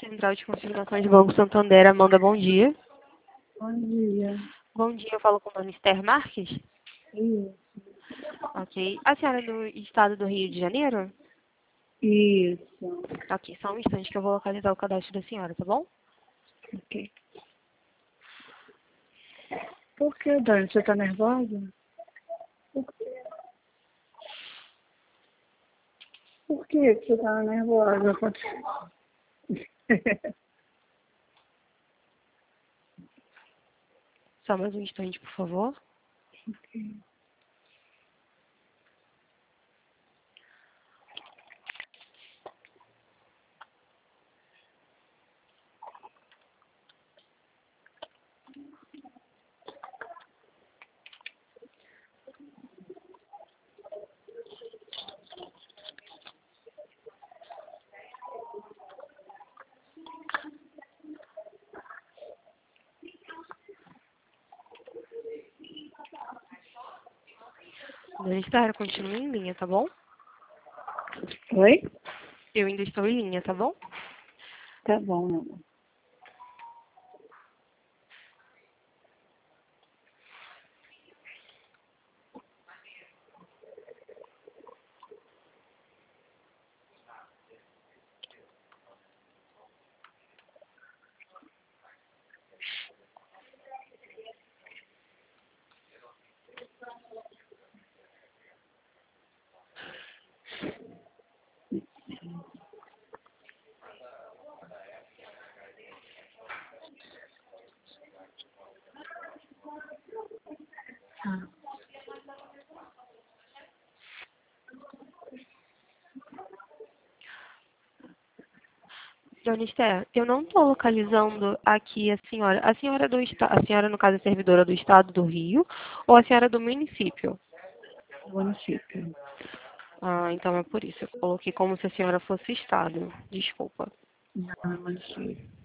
Central de Consignações do Banco Santander, Amanda, bom dia. Bom dia. Bom dia, eu falo com a dona Esther Marques. Isso. Ok. A senhora é do estado do Rio de Janeiro? Isso. Ok, só um instante que eu vou localizar o cadastro da senhora, tá bom? Ok. Por que, Dani? Você tá nervosa? Por que você tá nervosa? Só mais um instante, por favor. Dona Esther, continue em linha, tá bom? Oi? Eu ainda estou em linha, tá bom? Tá bom, meu amor. Ah, Dona Esther, eu não estou localizando aqui a senhora. A senhora a senhora, no caso, é servidora do estado do Rio ou a senhora é do município? município. Ah, então é por isso. Eu coloquei como se a senhora fosse estado. Desculpa. Não, município.